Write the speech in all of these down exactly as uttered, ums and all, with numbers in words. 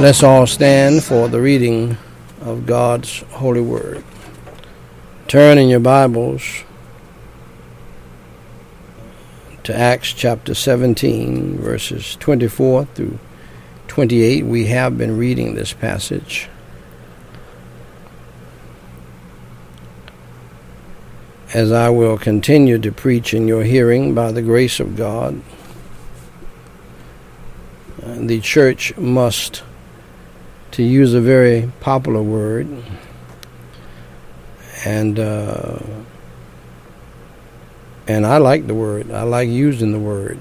Let's all stand for the reading of God's holy word. Turn in your Bibles to Acts chapter seventeen, verses twenty-four through twenty-eight. We have been reading this passage. As I will continue to preach in your hearing by the grace of God, the church must, to use a very popular word, and uh, and I like the word. I like using the word,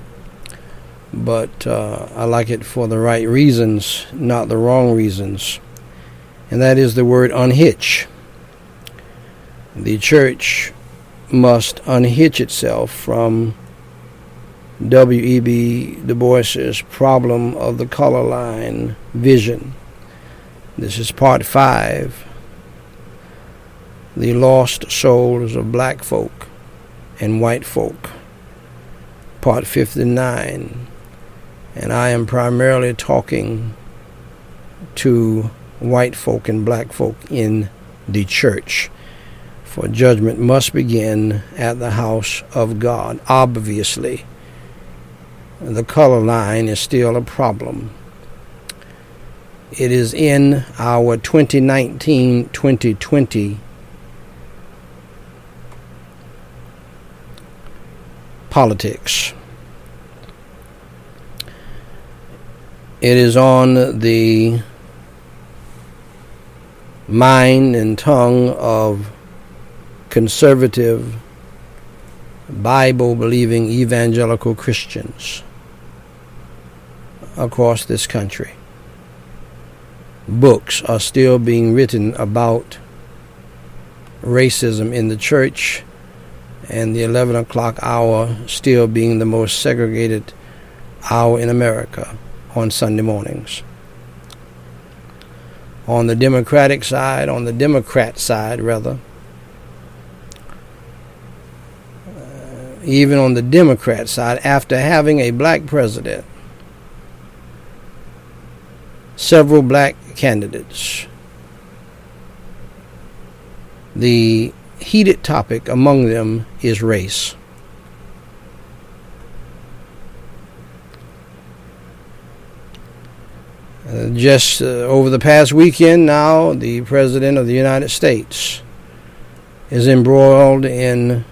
but uh, I like it for the right reasons, not the wrong reasons, and that is the word unhitch. The church must unhitch itself from W E B Du Bois's problem of the color line vision. This is part five, the lost souls of black folk and white folk, part fifty-nine, and I am primarily talking to white folk and black folk in the church, for judgment must begin at the house of God. Obviously, the color line is still a problem. It is in our twenty nineteen twenty twenty politics. It is on the mind and tongue of conservative, Bible-believing evangelical Christians across this country. Books are still being written about racism in the church, and the eleven o'clock hour still being the most segregated hour in America on Sunday mornings. On the Democratic side, on the Democrat side, rather, uh, even on the Democrat side, after having a black president, several black candidates, the heated topic among them is race. Uh, just uh, over the past weekend now, the President of the United States is embroiled in,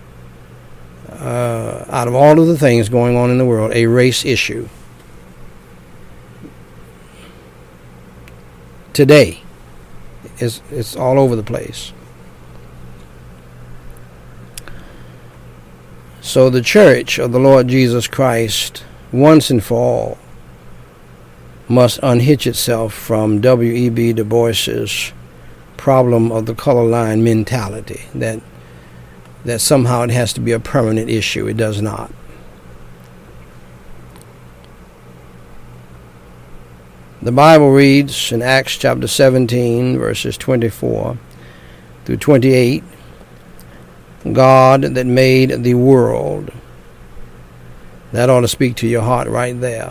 uh, out of all of the things going on in the world, a race issue. Today, it's, it's all over the place. So the church of the Lord Jesus Christ, once and for all, must unhitch itself from W E B Du Bois's problem of the color line mentality, that that somehow it has to be a permanent issue. It does not. The Bible reads in Acts chapter seventeen, verses twenty-four through twenty-eight, God that made the world. That ought to speak to your heart right there.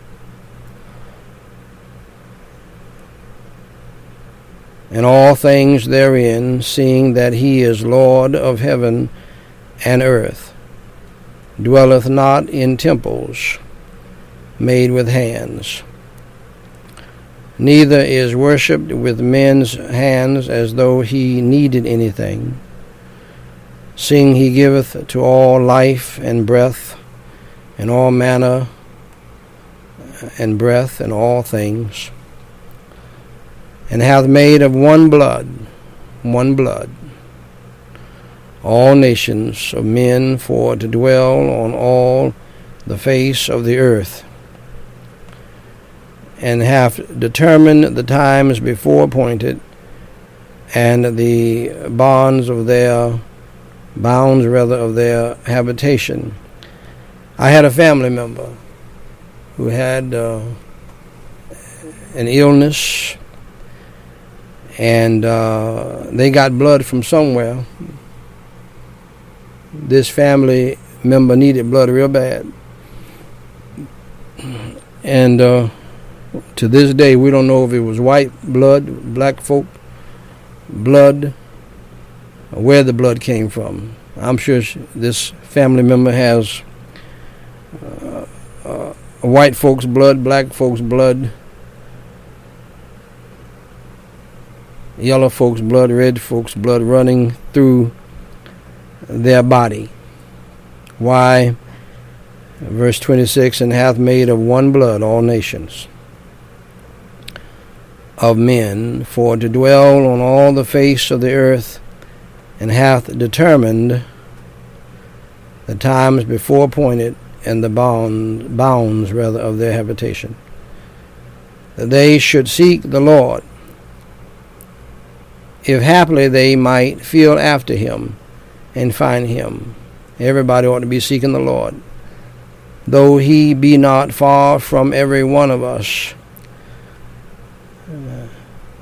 And all things therein, seeing that he is Lord of heaven and earth, dwelleth not in temples made with hands, neither is worshipped with men's hands as though he needed anything, seeing he giveth to all life and breath and all manner and breath and all things, and hath made of one blood, one blood, all nations of men for to dwell on all the face of the earth, and hath determined the times before appointed, and the bonds of their bounds rather of their habitation. I had a family member who had uh, an illness, and uh, they got blood from somewhere. This family member needed blood real bad, and uh, To this day, we don't know if it was white blood, black folk blood, or where the blood came from. I'm sure this family member has uh, uh, white folks' blood, black folks' blood, yellow folks' blood, red folks' blood running through their body. Why? Verse twenty-six, and hath made of one blood all nations of men for to dwell on all the face of the earth, and hath determined the times before appointed and the bound, bounds rather of their habitation, that they should seek the Lord, if haply they might feel after him and find him. Everybody ought to be seeking the Lord, though he be not far from every one of us. Uh,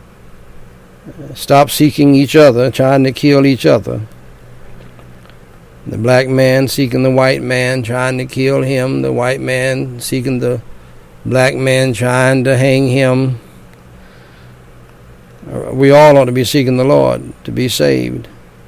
stop seeking each other, trying to kill each other. The black man seeking the white man, trying to kill him. The white man seeking the black man, trying to hang him. We all ought to be seeking the Lord to be saved.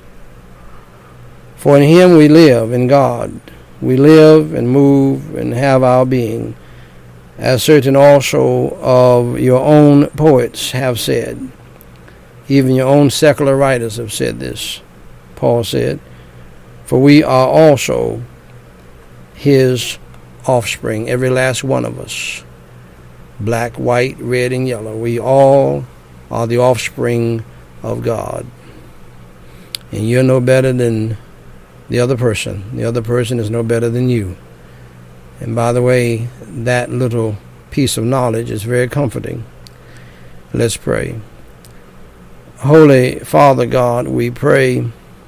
For in him we live, in God. We live and move and have our being, as certain also of your own poets have said. Even your own secular writers have said this. Paul said, for we are also his offspring, every last one of us. Black, white, red, and yellow. We all are the offspring of God. And you're no better than the other person. The other person is no better than you. And by the way, that little piece of knowledge is very comforting. Let's pray. Holy Father God, we pray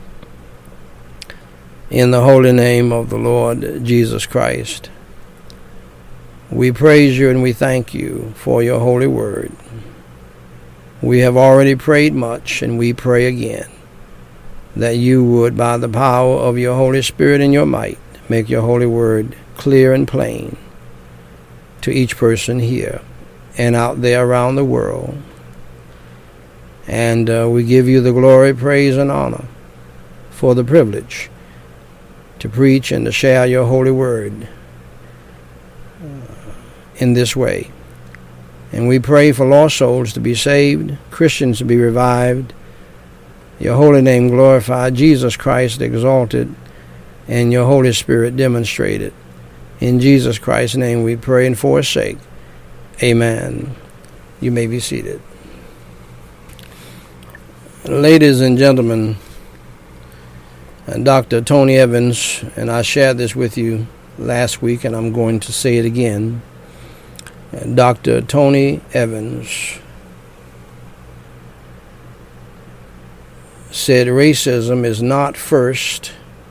in the holy name of the Lord Jesus Christ. We praise you and we thank you for your holy word. We have already prayed much, and we pray again that you would, by the power of your Holy Spirit and your might, make your holy word clear and plain to each person here and out there around the world. And uh, we give you the glory, praise, and honor for the privilege to preach and to share your holy word uh, in this way. And we pray for lost souls to be saved, Christians to be revived, your holy name glorified, Jesus Christ exalted, and your Holy Spirit demonstrated. In Jesus Christ's name we pray and for his sake. Amen. You may be seated. Ladies and gentlemen, Doctor Tony Evans, and I shared this with you last week, and I'm going to say it again. Doctor Tony Evans said racism is not first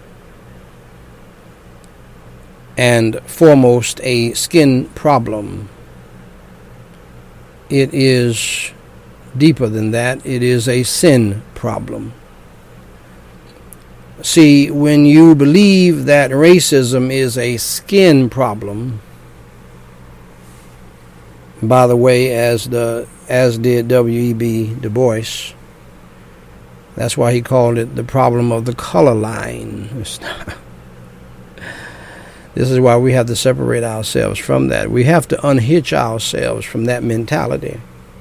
and foremost a skin problem. It is deeper than that. It is a sin problem. See, when you believe that racism is a skin problem, by the way, as the as did W E B Du Bois, that's why he called it the problem of the color line. This is why we have to separate ourselves from that. We have to unhitch ourselves from that mentality.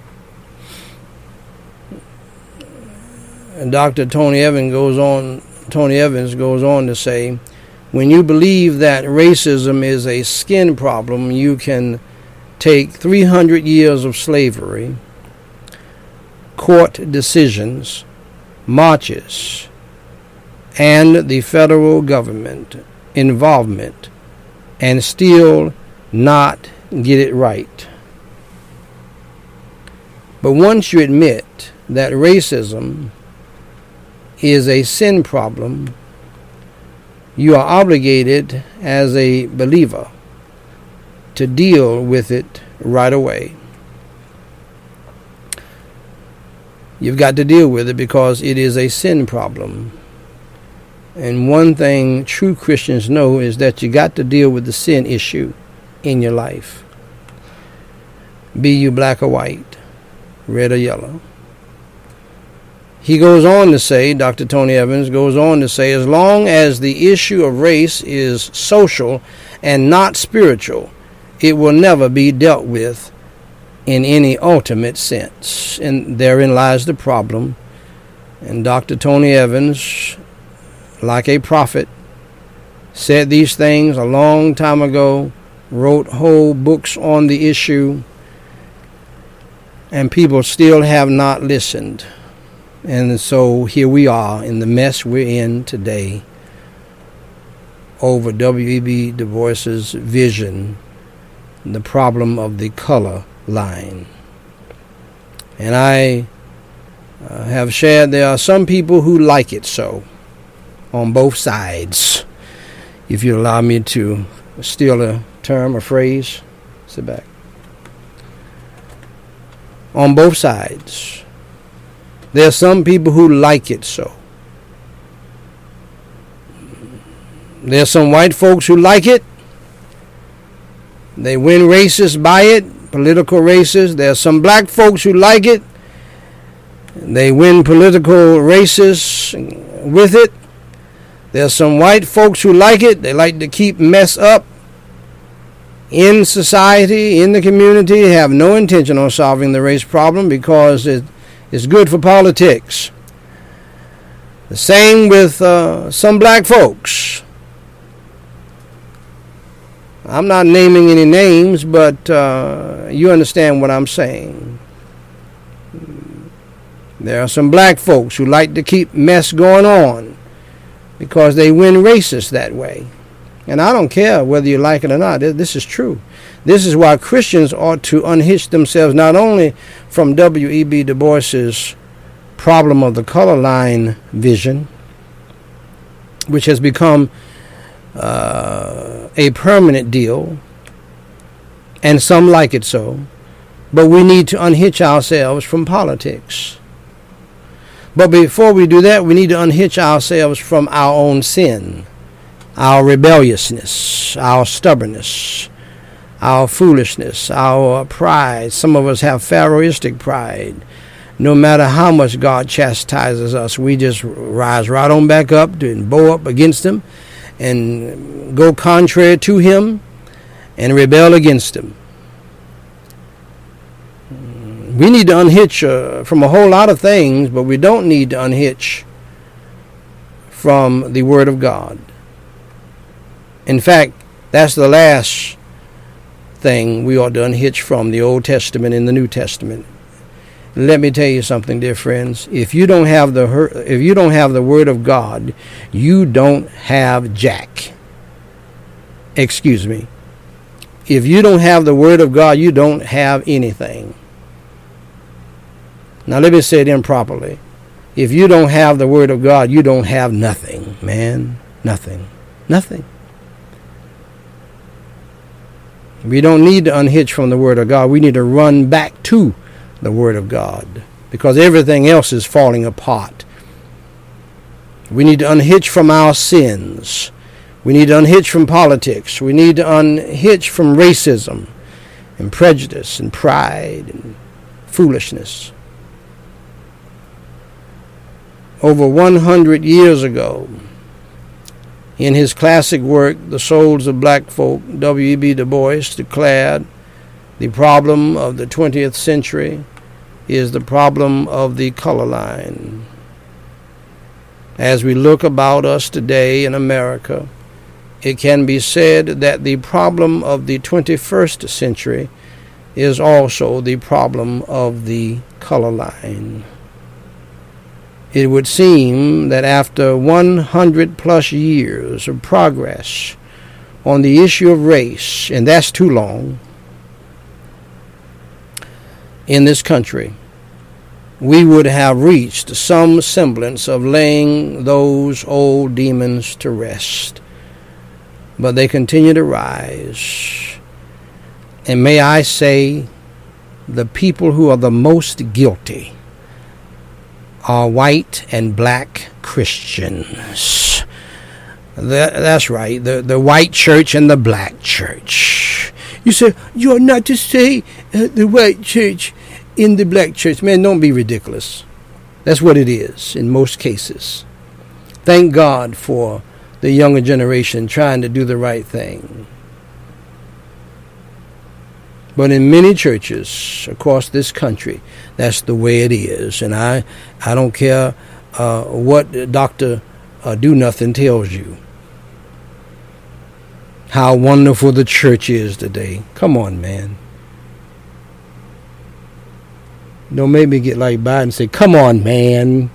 And Doctor Tony Evans goes on. Tony Evans goes on to say, when you believe that racism is a skin problem, you can take three hundred years of slavery, court decisions, marches, and the federal government involvement, and still not get it right. But once you admit that racism is a sin problem, you are obligated as a believer to deal with it right away. You've got to deal with it because it is a sin problem. And one thing true Christians know is that you got to deal with the sin issue in your life. be you black or white, red or yellow. He goes on to say, Doctor Tony Evans goes on to say, as long as the issue of race is social and not spiritual, it will never be dealt with in any ultimate sense. And therein lies the problem. And Doctor Tony Evans, like a prophet, said these things a long time ago, wrote whole books on the issue, and people still have not listened. And so here we are in the mess we're in today over W E B Du Bois's vision, the problem of the color line. And I uh, have shared there are some people who like it so on both sides. If you allow me to steal a term or phrase, sit back. On both sides. There are some people who like it so. There are some white folks who like it. They win races by it, political races. There are some black folks who like it. They win political races with it. There are some white folks who like it. They like to keep mess up in society, in the community, have no intention of solving the race problem because it is good for politics. The same with uh, some black folks. I'm not naming any names, but uh, you understand what I'm saying. There are some black folks who like to keep mess going on because they win races that way. And I don't care whether you like it or not. This is true. This is why Christians ought to unhitch themselves not only from W E B Du Bois's problem of the color line vision, which has become uh, a permanent deal, and some like it so, but we need to unhitch ourselves from politics. But before we do that, we need to unhitch ourselves from our own sin, our rebelliousness, our stubbornness, our foolishness, our pride. Some of us have Pharaohistic pride. No matter how much God chastises us, we just rise right on back up and bow up against him and go contrary to him and rebel against him. We need to unhitch uh, from a whole lot of things, but we don't need to unhitch from the Word of God. In fact, that's the last thing we ought to unhitch from, the Old Testament and the New Testament. Let me tell you something, dear friends. If you don't have the if you don't have the Word of God, you don't have jack. Excuse me. If you don't have the Word of God, you don't have anything. Now let me say it improperly. If you don't have the Word of God, you don't have nothing, man. Nothing. Nothing. We don't need to unhitch from the Word of God. We need to run back to the Word of God because everything else is falling apart. We need to unhitch from our sins. We need to unhitch from politics. We need to unhitch from racism and prejudice and pride and foolishness. Over one hundred years ago, in his classic work, The Souls of Black Folk, W E B Du Bois declared, the problem of the twentieth century is the problem of the color line. As we look about us today in America, it can be said that the problem of the twenty-first century is also the problem of the color line. It would seem that after one hundred plus years of progress on the issue of race, and that's too long, in this country, we would have reached some semblance of laying those old demons to rest. But they continue to rise. And may I say, the people who are the most guilty are white and black Christians. That, that's right, the, the white church and the black church. You say, you're not to say uh, the white church in the black church. Man, don't be ridiculous. That's what it is in most cases. Thank God for the younger generation trying to do the right thing. But in many churches across this country, that's the way it is. And I, I don't care uh, what Doctor uh, Do Nothing tells you. How wonderful the church is today. Come on, man. Don't make me get like Biden and say, come on, man.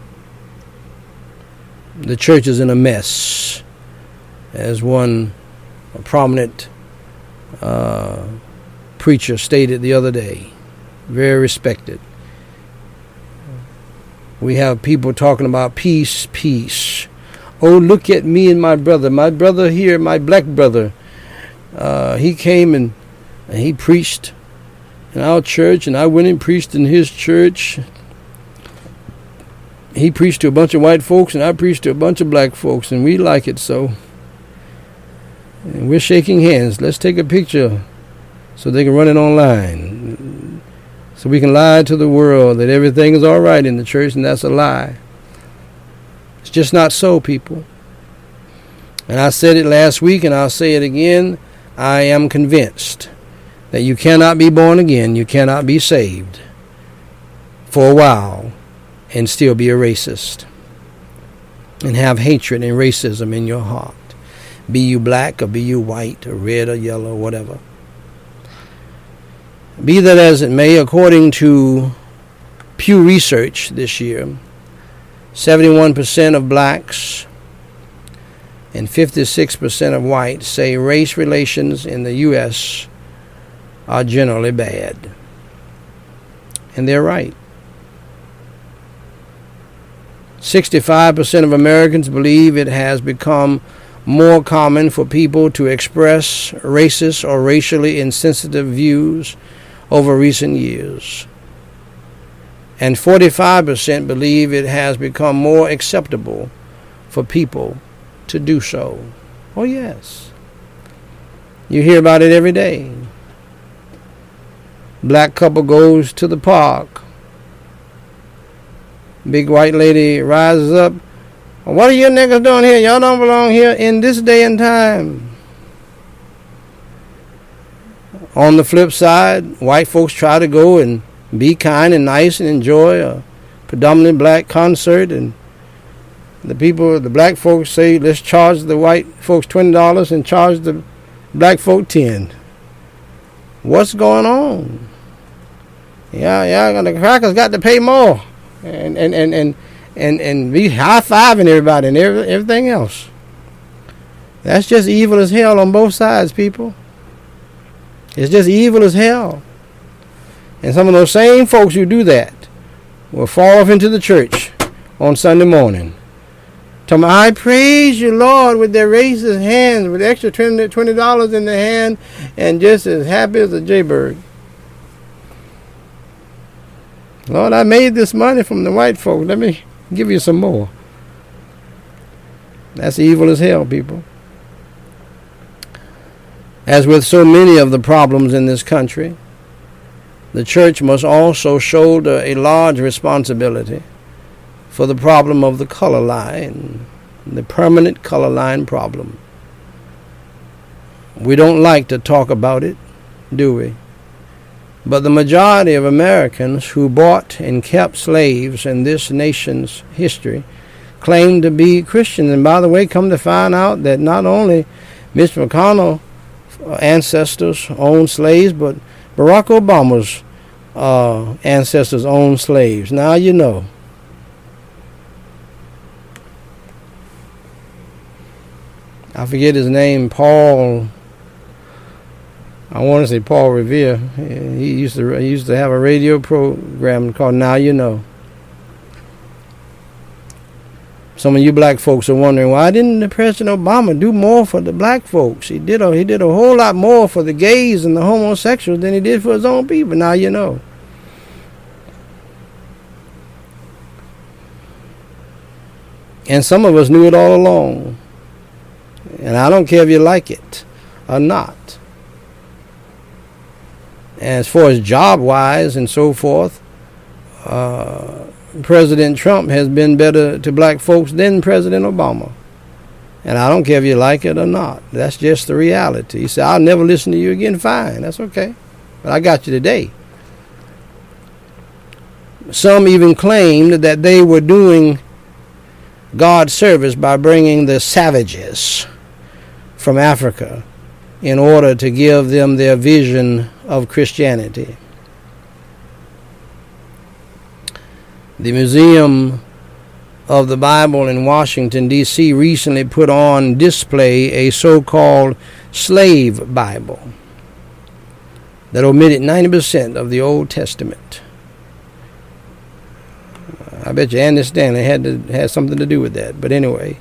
The church is in a mess. As one a prominent uh, preacher stated the other day, very respected. We have people talking about peace, peace. Oh, look at me and my brother. My brother here, my black brother. Uh, he came and, and he preached in our church, and I went and preached in his church. He preached to a bunch of white folks, and I preached to a bunch of black folks, and we like it so. And we're shaking hands. Let's take a picture so they can run it online. So we can lie to the world that everything is all right in the church, and that's a lie. It's just not so, people. And I said it last week, and I'll say it again. I am convinced that you cannot be born again, you cannot be saved for a while and still be a racist and have hatred and racism in your heart. Be you black or be you white or red or yellow or whatever. Be that as it may, according to Pew Research this year, seventy-one percent of blacks and fifty-six percent of whites say race relations in the U S are generally bad. And they're right. sixty-five percent of Americans believe it has become more common for people to express racist or racially insensitive views over recent years. And forty-five percent believe it has become more acceptable for people to do so. Oh, yes. You hear about it every day. Black couple goes to the park. Big white lady rises up. What are you niggas doing here? Y'all don't belong here in this day and time. On the flip side, white folks try to go and be kind and nice and enjoy a predominantly black concert, and the people, the black folks say, let's charge the white folks twenty dollars and charge the black folk ten. What's going on? Yeah, yeah, the crackers got to pay more. And and, and, and, and, and be high-fiving everybody and every, everything else. That's just evil as hell on both sides, people. It's just evil as hell. And some of those same folks who do that will fall off into the church on Sunday morning. Tell me, I praise you, Lord, with their raised hands, with extra twenty dollars in their hand, and just as happy as a jaybird. Lord, I made this money from the white folk. Let me give you some more. That's evil as hell, people. As with so many of the problems in this country, the church must also shoulder a large responsibility for the problem of the color line, the permanent color line problem. We don't like to talk about it, do we? But the majority of Americans who bought and kept slaves in this nation's history claim to be Christians. And by the way, come to find out that not only Mitch McConnell's ancestors owned slaves, but Barack Obama's uh, ancestors owned slaves. Now you know. I forget his name, Paul. I want to say Paul Revere. He used to he used to have a radio program called Now You Know. Some of you black folks are wondering, why didn't the President Obama do more for the black folks? He did a he did a whole lot more for the gays and the homosexuals than he did for his own people. Now you know. And some of us knew it all along. And I don't care if you like it or not. As far as job-wise and so forth, uh, President Trump has been better to black folks than President Obama. And I don't care if you like it or not. That's just the reality. He said, I'll never listen to you again. Fine, that's okay. But I got you today. Some even claimed that they were doing God's service by bringing the savages from Africa in order to give them their vision of Christianity. The Museum of the Bible in Washington, D C recently put on display a so-called slave Bible that omitted ninety percent of the Old Testament. I bet you Andy Stanley had to, had something to do with that. But anyway,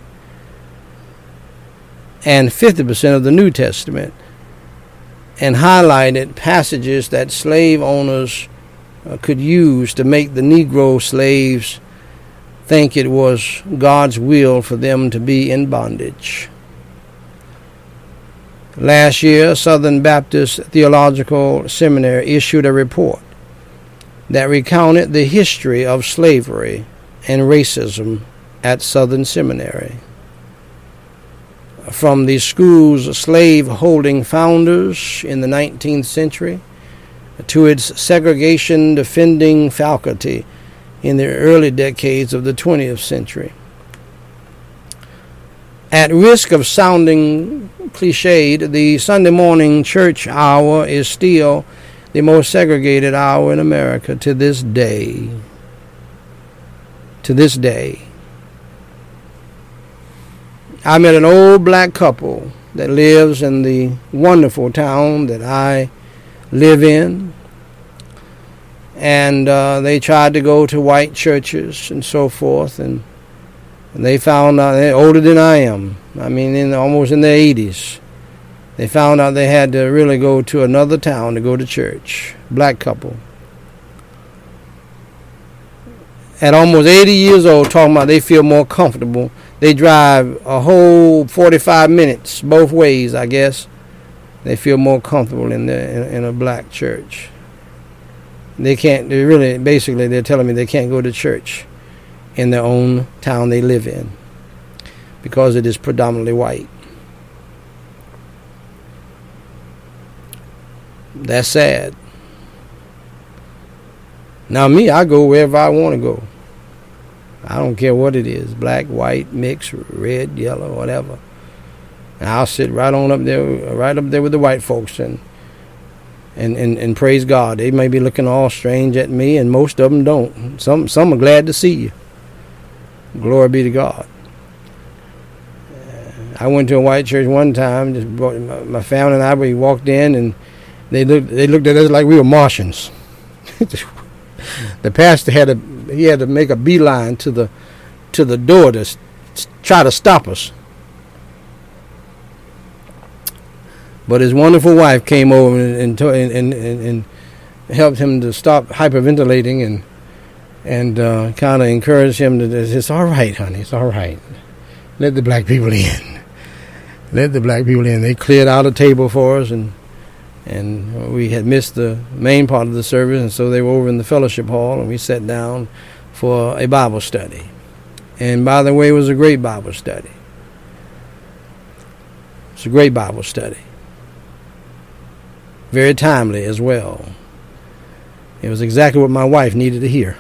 and fifty percent of the New Testament, and highlighted passages that slave owners uh, could use to make the Negro slaves think it was God's will for them to be in bondage. Last year, Southern Baptist Theological Seminary issued a report that recounted the history of slavery and racism at Southern Seminary. From the school's slave-holding founders in the nineteenth century to its segregation-defending faculty in the early decades of the twentieth century. At risk of sounding cliched, the Sunday morning church hour is still the most segregated hour in America to this day. To this day. I met an old black couple that lives in the wonderful town that I live in. And uh, they tried to go to white churches and so forth. And, and they found out, they're older than I am. I mean, in almost in their eighties. They found out they had to really go to another town to go to church. Black couple. At almost eighty years old, talking about they feel more comfortable. They drive a whole forty-five minutes both ways, I guess. They feel more comfortable in, the, in, in a black church. They can't, they really, basically, they're telling me they can't go to church in their own town they live in because it is predominantly white. That's sad. Now me, I go wherever I want to go. I don't care what it is, black, white, mixed, red, yellow, whatever. And I'll sit right on up there, right up there with the white folks and and, and, and praise God. They may be looking all strange at me, and most of them don't. Some some are glad to see you. Glory be to God. I went to a white church one time. Just brought, my, my family and I, we walked in, and they looked they looked at us like we were Martians. The pastor had to he had to make a beeline to the to the door to s- try to stop us. But his wonderful wife came over and and and, and, and helped him to stop hyperventilating and and uh, kind of encouraged him to. It's all right, honey. It's all right. Let the black people in. Let the black people in. They cleared out a table for us, and and we had missed the main part of the service, and so they were over in the fellowship hall, and we sat down for a Bible study. And by the way, it was a great Bible study. It's a great Bible study. Very timely as well. It was exactly what my wife needed to hear.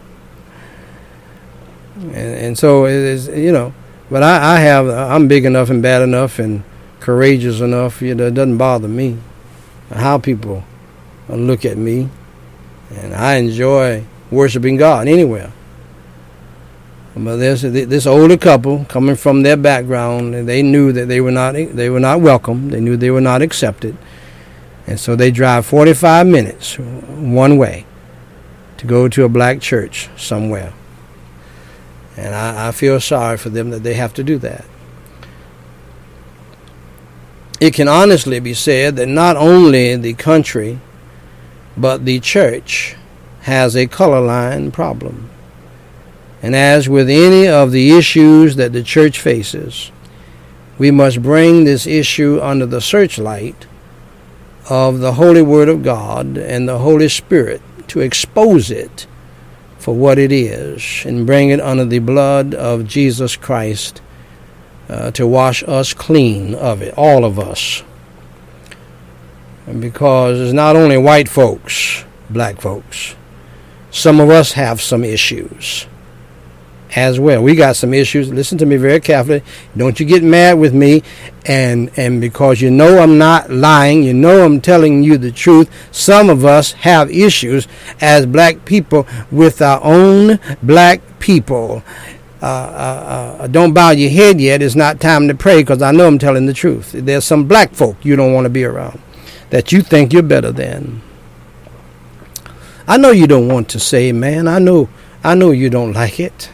And, and so it is, you know, but I, I have, I'm big enough and bad enough and courageous enough, you know, it doesn't bother me how people look at me. And I enjoy worshiping God anywhere. But there's this older couple coming from their background, and they knew that they were not they were not welcome. They knew they were not accepted. And so they drive forty-five minutes one way to go to a black church somewhere. And I, I feel sorry for them that they have to do that. It can honestly be said that not only the country, but the church has a color line problem. And as with any of the issues that the church faces, we must bring this issue under the searchlight of the Holy Word of God and the Holy Spirit to expose it for what it is and bring it under the blood of Jesus Christ uh, to wash us clean of it, all of us. And because it's not only white folks, black folks. Some of us have some issues as well. We got some issues. Listen to me very carefully. Don't you get mad with me, and and because you know I'm not lying, you know I'm telling you the truth. Some of us have issues as black people with our own black people. Uh, uh, uh, don't bow your head yet. It's not time to pray, because I know I'm telling the truth. There's some black folk you don't want to be around that you think you're better than. I know you don't want to say, man. I know, I know you don't like it.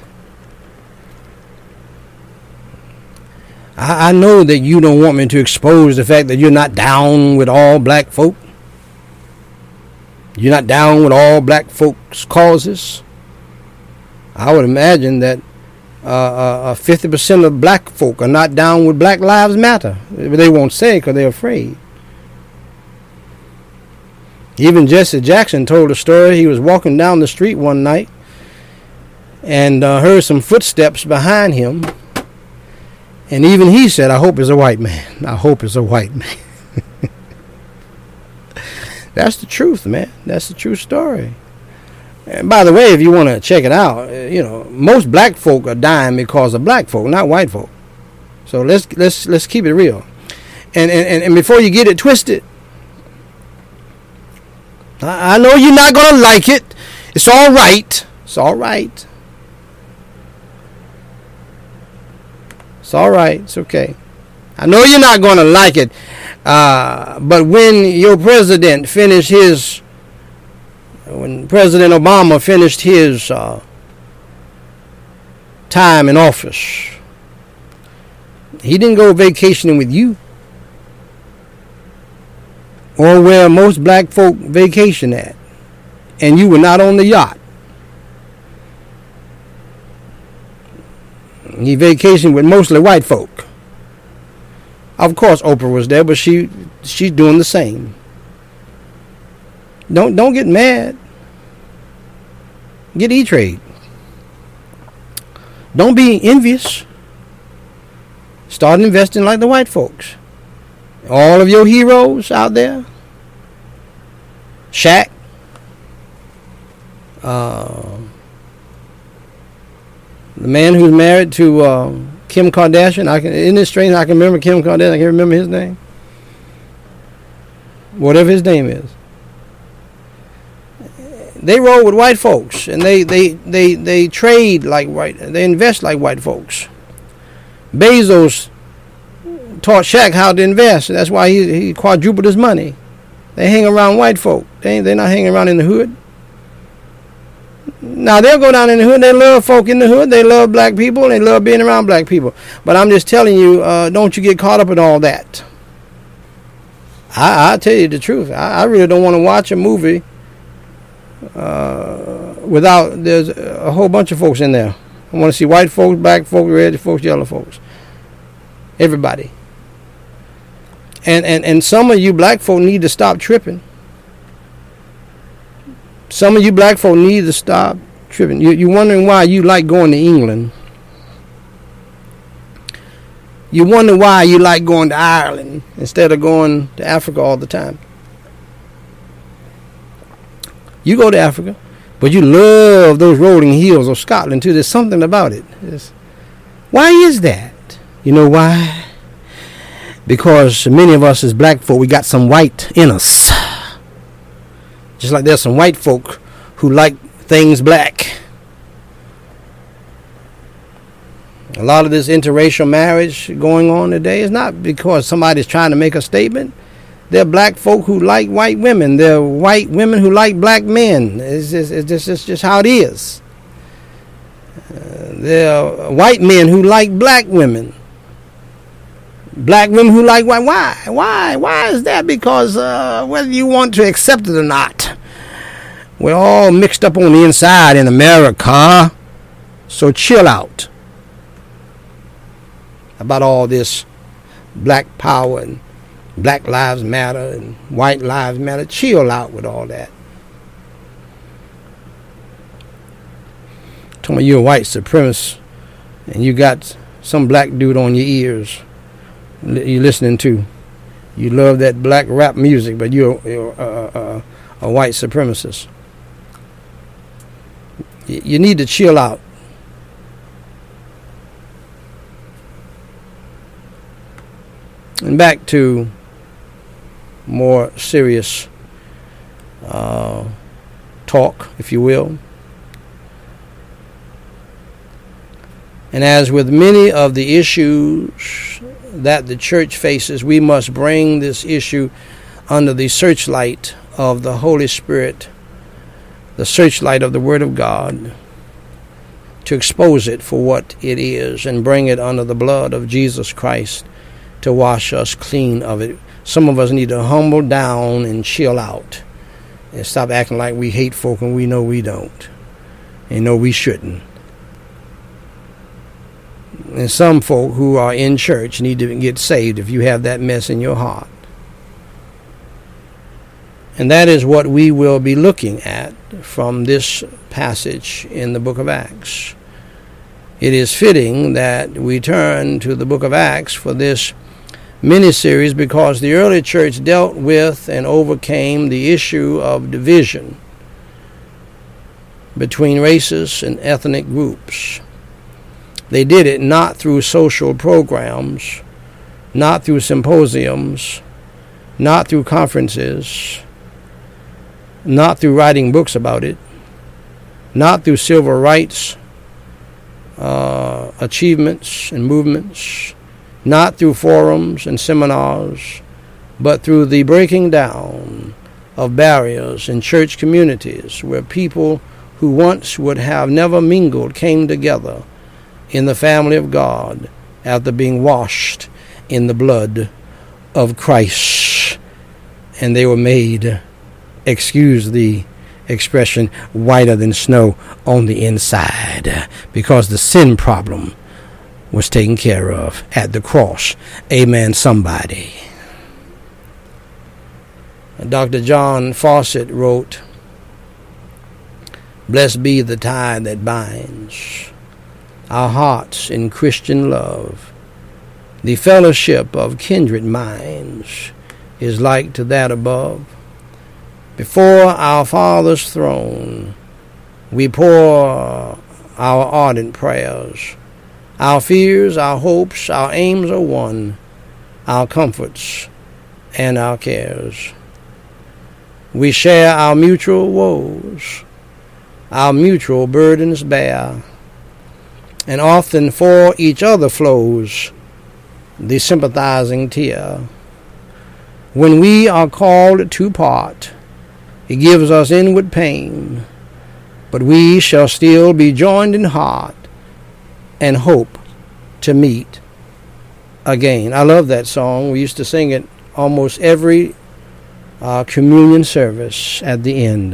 I, I know that you don't want me to expose the fact that you're not down with all black folk. You're not down with all black folks' causes. I would imagine that uh, uh, fifty percent of black folk are not down with Black Lives Matter. They won't say it because they're afraid. Even Jesse Jackson told a story. He was walking down the street one night and uh, heard some footsteps behind him. And even he said, I hope it's a white man. I hope it's a white man. That's the truth, man. That's the true story. And by the way, if you want to check it out, you know, most black folk are dying because of black folk, not white folk. So let's let's let's keep it real. And and, and before you get it twisted, I know you're not going to like it. It's all right. It's all right. It's all right. It's okay. I know you're not going to like it. Uh, but when your president finished his, when President Obama finished his uh, time in office, he didn't go vacationing with you, or where most black folk vacation at, and you were not on the yacht. He vacationed with mostly white folk. Of course, Oprah was there, but she she's doing the same. Don't don't get mad. Get E-Trade. Don't be envious. Start investing like the white folks. All of your heroes out there, Shaq, uh, the man who's married to uh, Kim Kardashian. I can, isn't it strange? I can remember Kim Kardashian. I can't remember his name. Whatever his name is. They roll with white folks, and they, they, they, they trade like white. They invest like white folks. Bezos taught Shaq how to invest. That's why he, he quadrupled his money. They hang around white folk. They ain't, they're not hanging around in the hood. Now, they'll go down in the hood. They love folk in the hood. They love black people. They love being around black people. But I'm just telling you, uh, don't you get caught up in all that. I, I'll tell you the truth. I, I really don't want to watch a movie uh, without, there's a whole bunch of folks in there. I want to see white folks, black folks, red folks, yellow folks. Everybody. And, and and some of you black folk need to stop tripping. Some of you black folk need to stop tripping. You, you're wondering why you like going to England. You wonder why you like going to Ireland instead of going to Africa all the time. You go to Africa, but you love those rolling hills of Scotland too. There's something about it. It's, why is that? You know why? Because many of us as black folk, we got some white in us. Just like there's some white folk who like things black. A lot of this interracial marriage going on today is not because somebody's trying to make a statement. They're black folk who like white women. They're white women who like black men. It's just, it's just, it's just how it is. Uh, they're white men who like black women. Black women who like white. Why? Why? Why is that? Because uh, whether you want to accept it or not, we're all mixed up on the inside in America. So chill out about all this black power and Black Lives Matter and White Lives Matter. Chill out with all that. Tell me you're a white supremacist and you got some black dude on your ears you're listening to. You love that black rap music, but you're, you're uh, uh, a white supremacist. You, you need to chill out. And back to more serious uh, talk, if you will. And as with many of the issues that the church faces, we must bring this issue under the searchlight of the Holy Spirit, the searchlight of the Word of God, to expose it for what it is and bring it under the blood of Jesus Christ to wash us clean of it. Some of us need to humble down and chill out and stop acting like we hate folk and we know we don't and know we shouldn't. And some folk who are in church need to get saved if you have that mess in your heart. And that is what we will be looking at from this passage in the book of Acts. It is fitting that we turn to the book of Acts for this mini-series because the early church dealt with and overcame the issue of division between races and ethnic groups. They did it not through social programs, not through symposiums, not through conferences, not through writing books about it, not through civil rights uh, achievements and movements, not through forums and seminars, but through the breaking down of barriers in church communities where people who once would have never mingled came together in the family of God after being washed in the blood of Christ. And they were made, excuse the expression, whiter than snow on the inside because the sin problem was taken care of at the cross. Amen, somebody. Doctor John Fawcett wrote, "Blessed be the tie that binds our hearts in Christian love. The fellowship of kindred minds is like to that above. Before our Father's throne we pour our ardent prayers. Our fears, our hopes, our aims are one, our comforts and our cares. We share our mutual woes, our mutual burdens bear, and often for each other flows the sympathizing tear. When we are called to part, it gives us inward pain, but we shall still be joined in heart and hope to meet again." I love that song. We used to sing it almost every uh, communion service at the end.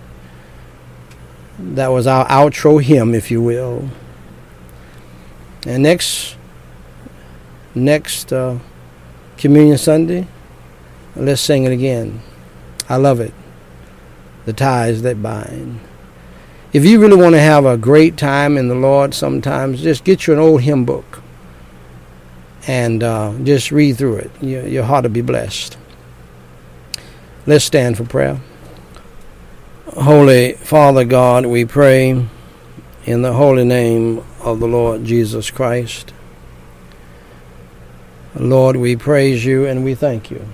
That was our outro hymn, if you will. And next, next uh, Communion Sunday, let's sing it again. I love it. The ties that bind. If you really want to have a great time in the Lord, sometimes just get you an old hymn book and uh, just read through it. Your, your heart will be blessed. Let's stand for prayer. Holy Father God, we pray in the holy name of the Lord Jesus Christ. Lord, we praise you and we thank you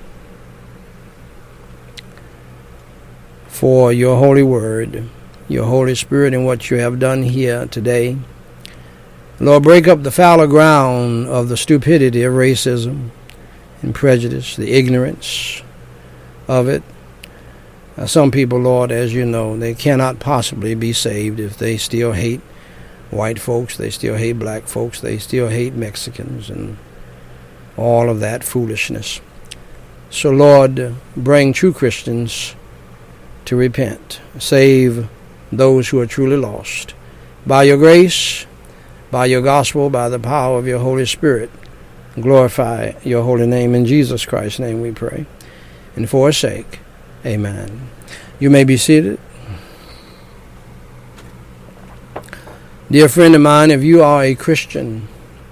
for your holy word, your Holy Spirit, and what you have done here today. Lord, break up the fallow ground of the stupidity of racism and prejudice, the ignorance of it. Uh, some people, Lord, as you know, they cannot possibly be saved if they still hate white folks, they still hate black folks, they still hate Mexicans, and all of that foolishness. So, Lord, bring true Christians to repent. Save those who are truly lost. By your grace, by your gospel, by the power of your Holy Spirit, glorify your holy name. In Jesus Christ's name we pray. And for his sake, amen. You may be seated. Dear friend of mine, if you are a Christian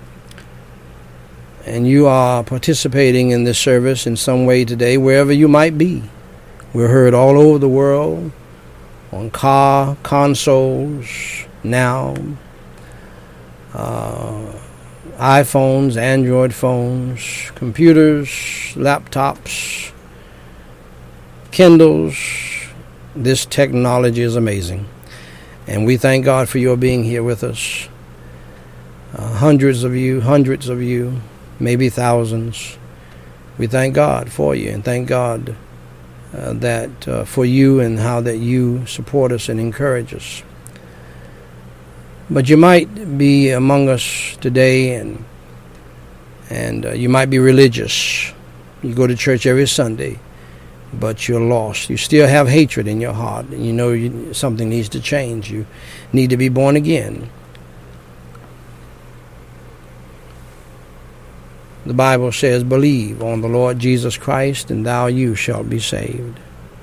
and you are participating in this service in some way today, wherever you might be, we're heard all over the world on car consoles now, uh, iPhones, Android phones, computers, laptops, Kindles. This technology is amazing. And we thank God for your being here with us. Uh, hundreds of you, hundreds of you, maybe thousands. We thank God for you and thank God uh, that uh, for you and how that you support us and encourage us. But you might be among us today and and uh, you might be religious. You go to church every Sunday, but you're lost. You still have hatred in your heart, and you know you, something needs to change. You need to be born again. The Bible says, believe on the Lord Jesus Christ, and thou you shalt be saved.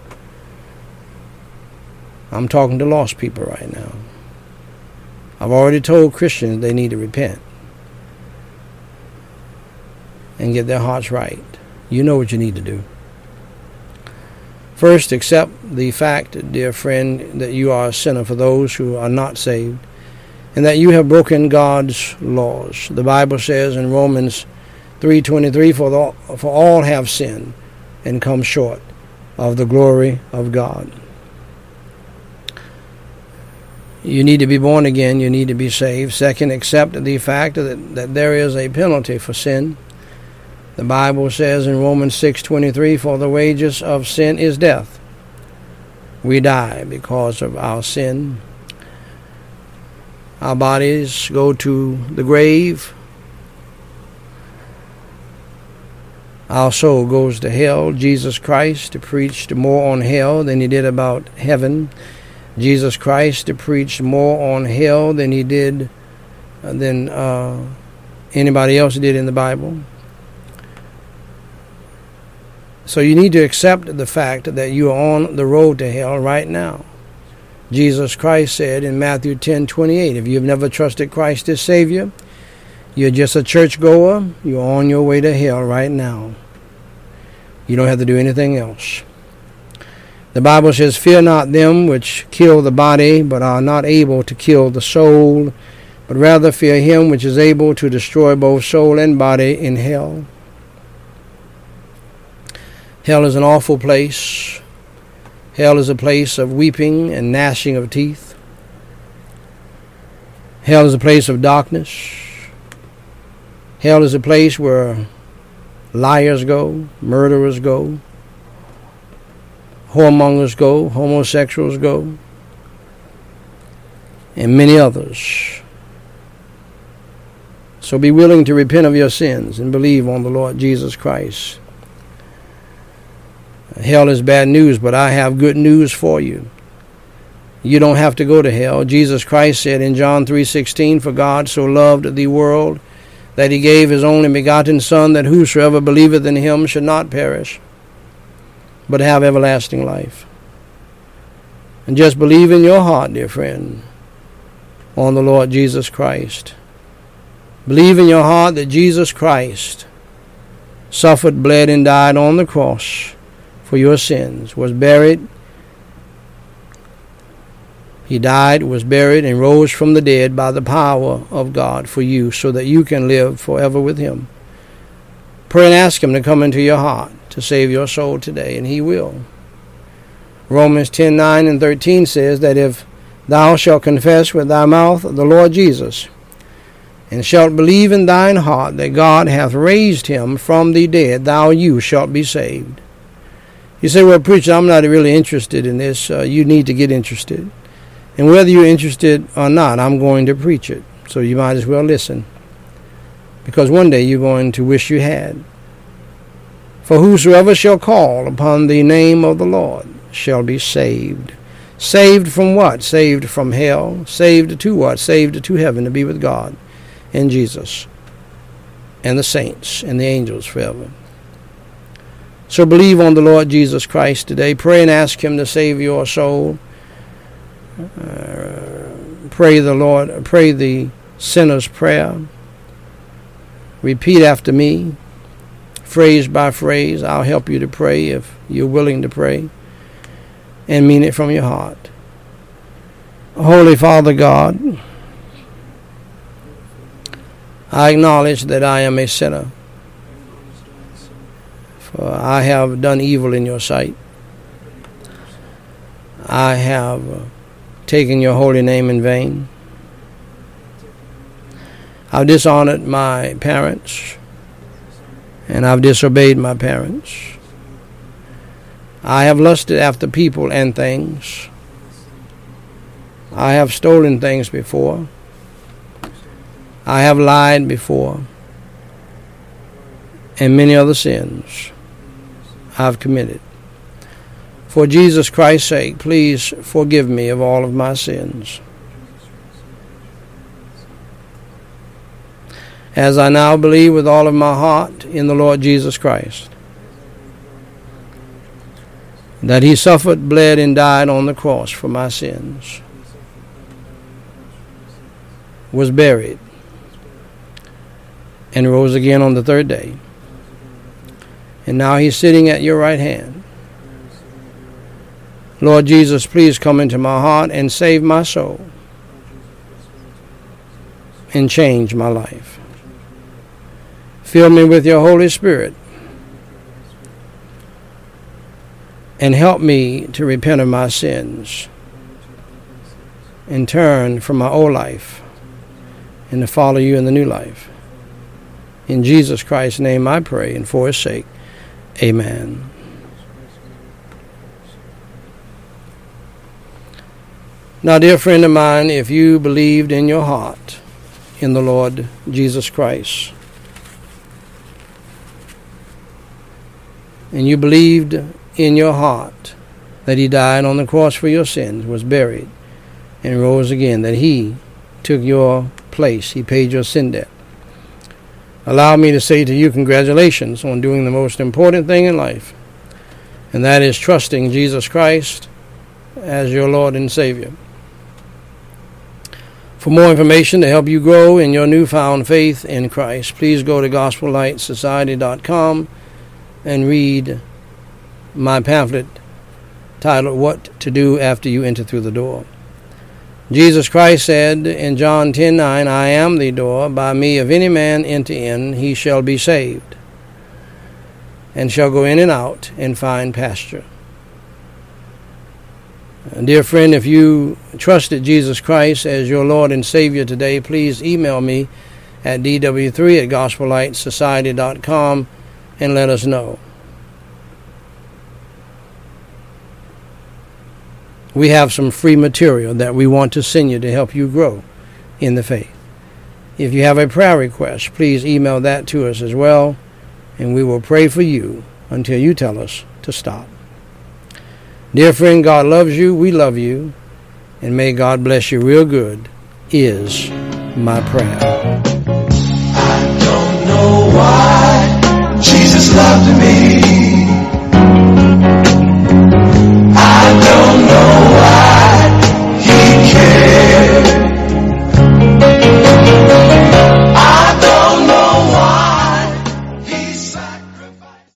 I'm talking to lost people right now. I've already told Christians they need to repent and get their hearts right. You know what you need to do. First, accept the fact, dear friend, that you are a sinner for those who are not saved, and that you have broken God's laws. The Bible says in Romans three twenty-three, for, the, for all have sinned and come short of the glory of God. You need to be born again. You need to be saved. Second, accept the fact that, that there is a penalty for sin. The Bible says in Romans six twenty-three, for the wages of sin is death. We die because of our sin. Our bodies go to the grave. Our soul goes to hell. Jesus Christ preached more on hell than he did about heaven. Jesus Christ preached more on hell than he did uh, than uh, anybody else did in the Bible. So you need to accept the fact that you are on the road to hell right now. Jesus Christ said in Matthew ten twenty-eight, if you've never trusted Christ as Savior, you're just a churchgoer, you're on your way to hell right now. You don't have to do anything else. The Bible says, fear not them which kill the body, but are not able to kill the soul, but rather fear him which is able to destroy both soul and body in hell. Hell is an awful place. Hell is a place of weeping and gnashing of teeth. Hell is a place of darkness. Hell is a place where liars go, murderers go, whoremongers go, homosexuals go, and many others. So be willing to repent of your sins and believe on the Lord Jesus Christ. Hell is bad news, but I have good news for you. You don't have to go to hell. Jesus Christ said in John three sixteen, for God so loved the world that he gave his only begotten Son, that whosoever believeth in him should not perish, but have everlasting life. And just believe in your heart, dear friend, on the Lord Jesus Christ. Believe in your heart that Jesus Christ suffered, bled, and died on the cross for your sins, was buried. He died, was buried, and rose from the dead by the power of God for you, so that you can live forever with him. Pray and ask him to come into your heart to save your soul today, and he will. Romans ten nine and thirteen says that if thou shalt confess with thy mouth the Lord Jesus, and shalt believe in thine heart that God hath raised him from the dead, thou you shalt be saved. You say, well, preacher, I'm not really interested in this. Uh, you need to get interested. And whether you're interested or not, I'm going to preach it. So you might as well listen. Because one day you're going to wish you had. For whosoever shall call upon the name of the Lord shall be saved. Saved from what? Saved from hell. Saved to what? Saved to heaven, to be with God in Jesus. and the saints and the angels forever. So believe on the Lord Jesus Christ today. Pray and ask him to save your soul. Uh, pray the Lord, pray the sinner's prayer. Repeat after me, phrase by phrase. I'll help you to pray if you're willing to pray, and mean it from your heart. Holy Father God, I acknowledge that I am a sinner, for I have done evil in your sight. I have taken your holy name in vain. I've dishonored my parents, and I've disobeyed my parents. I have lusted after people and things. I have stolen things before. I have lied before. And many other sins I've committed. For Jesus Christ's sake, please forgive me of all of my sins. As I now believe with all of my heart in the Lord Jesus Christ, that he suffered, bled, and died on the cross for my sins, was buried, and rose again on the third day. And now he's sitting at your right hand. Lord Jesus, please come into my heart and save my soul and change my life. Fill me with your Holy Spirit and help me to repent of my sins and turn from my old life and to follow you in the new life. In Jesus Christ's name I pray, and for his sake, amen. Now, dear friend of mine, if you believed in your heart in the Lord Jesus Christ, and you believed in your heart that he died on the cross for your sins, was buried, and rose again, that he took your place, he paid your sin debt, allow me to say to you, congratulations on doing the most important thing in life, and that is trusting Jesus Christ as your Lord and Savior. For more information to help you grow in your newfound faith in Christ, please go to gospel light society dot com and read my pamphlet titled, What to Do After You Enter Through the Door. Jesus Christ said in John ten nine, I am the door. By me, if any man enter in, he shall be saved, and shall go in and out and find pasture. Dear friend, if you trusted Jesus Christ as your Lord and Savior today, please email me at d w three at gospel light society dot com and let us know. We have some free material that we want to send you to help you grow in the faith. If you have a prayer request, please email that to us as well, and we will pray for you until you tell us to stop. Dear friend, God loves you, we love you, and may God bless you real good, is my prayer.